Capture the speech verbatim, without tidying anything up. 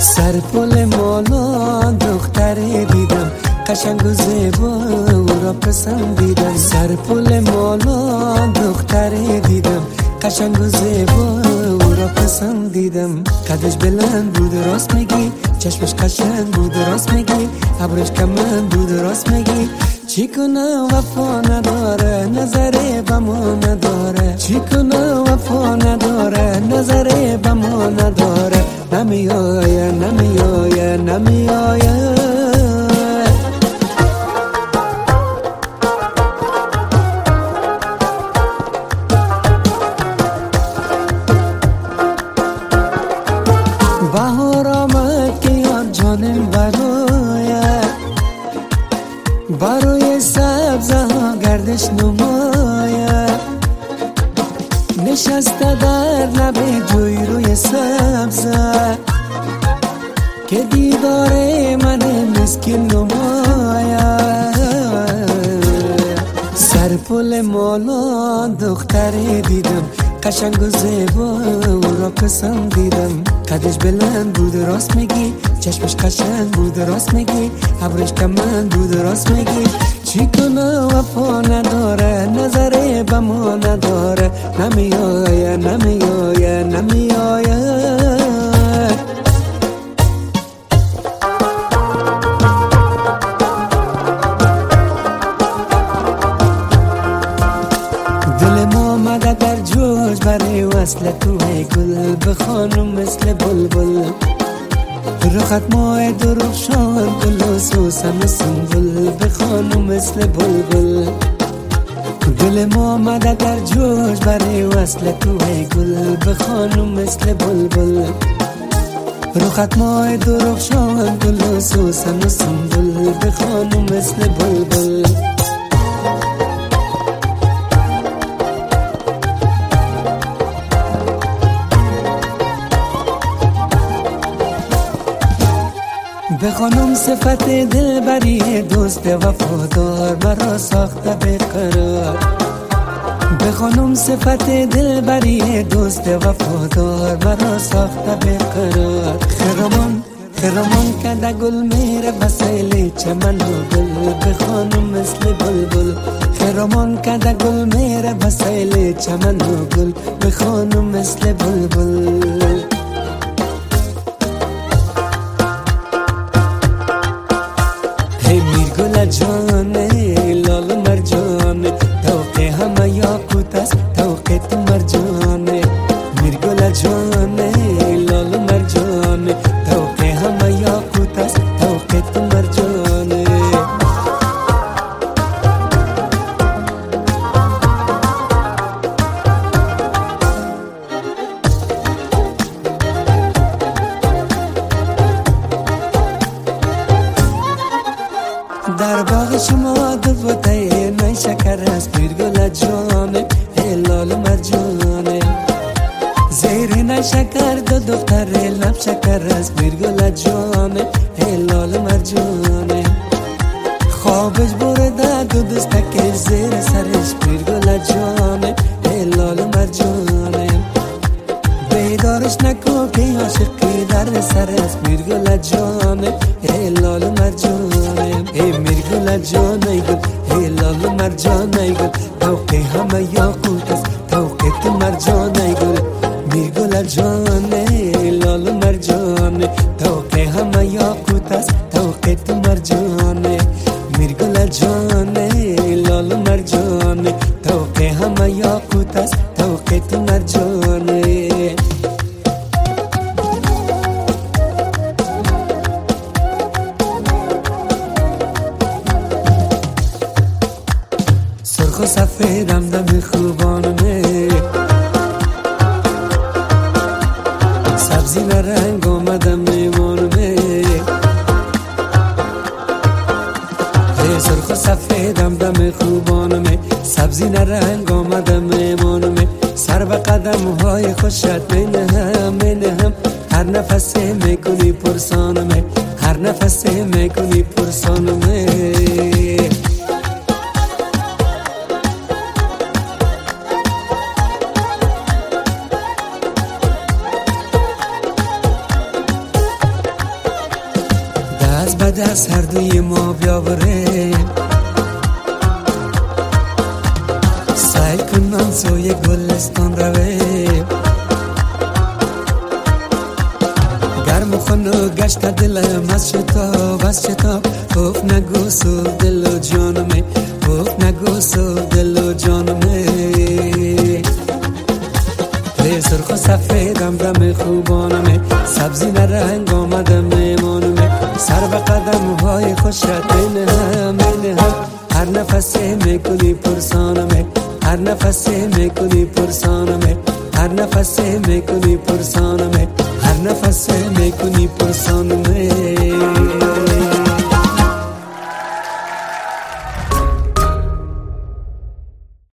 سر پل مالا دختری دیدم قشنگ و زیبا او را پسندیدم. سر پل مالا دختری دیدم قشنگ و زیبا او را پسندیدم. قدش بلند بود راست میگی، چشمش قشنگ بود راست میگی، ابروش کمند بود راست میگی. چی کنه وفا نداره نظری به ما نداره، چی کنه وفا نداره نظری به ما نداره. نمیآیه نمیآیه نمیآیه بهار آمد که یار جانم برایه، برای سبزه ها گردش نمایه. نشسته در لب جوی روی سبزه که دیدار من مسکین نمایه. سر پل مالا دختری دیدم قشنگ و زیبا او را پسندیدم. قدش بلند بود راست میگی، چشمش قشنگ بود راست میگی، ابروش کمند بود راست میگی. چی کنه وفا نداره نظری به ما نداره. نمیآیه نمیآیه نمیآیه در جوش برای وصل توی گل بخوانم مثل بلبل. رخت ماه درخشان گل و سوسن و سنبل بخوانم مثل بلبل. دل ما آمده در جوش برای وصل توی گل بخوانم مثل بلبل. رخت ماه درخشان گل و سوسن و سنبل بخوانم مثل بلبل. بخوانم صفت دلبری دوست وفادار مرا ساخته بقرار. بخوانم صفت دلبری دوست وفادار مرا ساخته بقرار. خرامان خرامان کده گل میره بسیل چمن و گل بخوانم مثل بلبل. خرامان کده گل میره بسیل چمن و گل بخوانم مثل بلبل. میرگل جانه لال مرجانه توق همه یاقوت است توق تو مرجانه. میرگل جانه لال مرجانه توق همه یاقوت است توق تو مرجانه. در باغ شما دوته نای شکر است میرگل جانه لال مرجانه. زیر نای شکر دو دختر لب شکر است میرگل جانه لال مرجانه. خوابش برده دو دستک زیر سرش میرگل جانه لال مرجانه. بیدارش نکن که عاشقی در سر است میرگل جانه لال مرجانه. ای میرگل جانه گل ای لال مرجانه گل توق همه یاقوت است توق تو مرجانه گل. میرگل جانه لال مرجانه توق همه یاقوت است توق تو مرجانه. میرگل جانه لال مرجانه توق همه یاقوت است توق تو مرجانه. سرخ و سفیدم دم خوبانمه، سبزی رنگ آمدم میمانمه. سرخ و سفیدم دم خوبانمه، سبزی رنگ آمدم میمانمه. سر به قدم های خوشت مینهم مینهم، هر نفسی میکنی پرسانمه، هر نفسی میکنی پرسانمه. از بد از هر دوی ما بیاوره. سعی کنم سوی گلستان روه، گرم و خونو گشت دلم از شتاب از شتاب. اوف نگو سو دل و جانمه، اوف نگو سو دل و جانمه. ری سرخ و سفیدم دم خوبانمه، سبزی نرنگ آمدم میمانمه. سر به قدم های خوشت این هم این هم، هر نفسی میکنی پرسانمه، هر نفسی میکنی پرسانمه، هر نفسی میکنی پرسانمه، هر نفسی میکنی پرسانمه.